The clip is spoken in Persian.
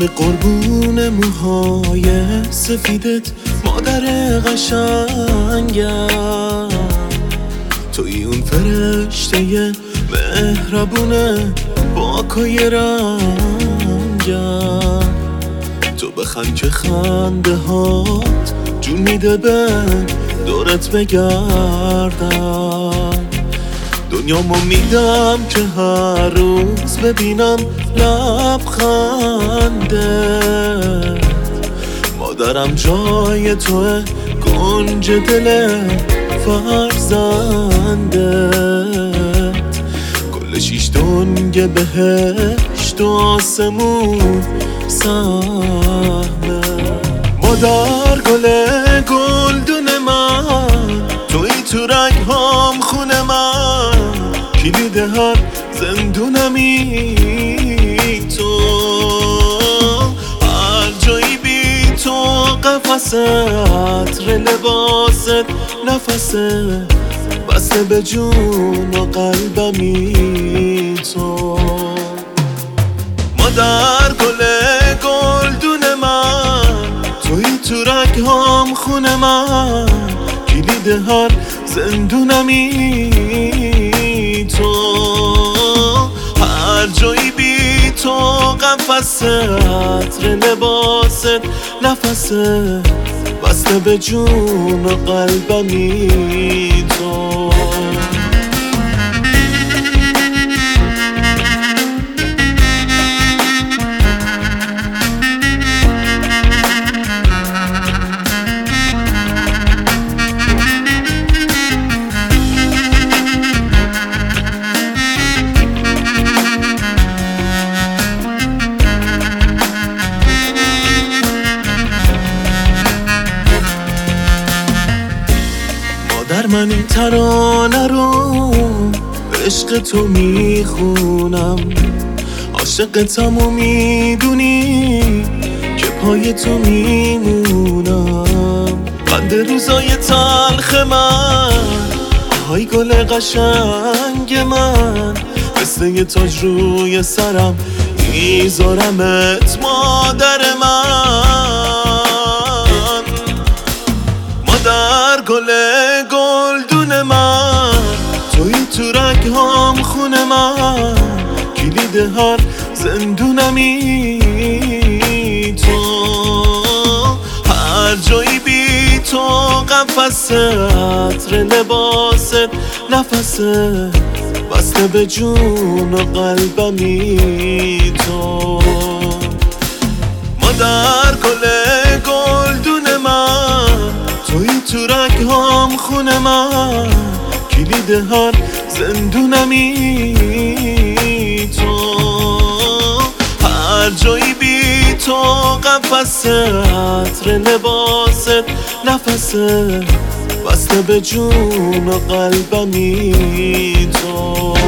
قربون موهای سفیدت مادر قشنگم، توی اون فرشته مهربونه پاکای رنگم. تو بخند که خنده هات جون میده به دورت بگردم. دنیامو میدم که هر روز ببینم لبخنده. مادرم جای توه، گنج دل فرزندت. کل 6 دنگ بهشت و آسمون سهمه. مادر گلدون من، توی تو رگ‌هام خونه من. کلید هر زندونمی تو، هر جایی بی تو قفس عطر لباست نفسه. بسته به جون و قلبمی تو. مادر گلدون من، توی تو رگ‌هام خونه من. کلید هر زندونمی تو، هر جایی بی تو قفس عطر لباست نفسه. بسته به جون و قلبمی تو. من این ترانه رو به عشق تو میخونم. عاشقتم و میدونی که پای تو میمونم. قند روزای تلخ من، آهای گل قشنگ من. مثل یه تاج روی سرم میذارمت مادر من. مادر گلدون من، توی تو رگ‌هام خونه من. کلید هر زندونمی تو، هر جایی بی تو قفس عطر لباست نفسه. بسته به جون و قلبمی تو. مادر گلدون من، توی تو رگ‌هام خونه من. کلید هر زندونمی تو، هر جایی بی تو قفس عطر لباست نفسه. بسته به جون و قلبمی تو.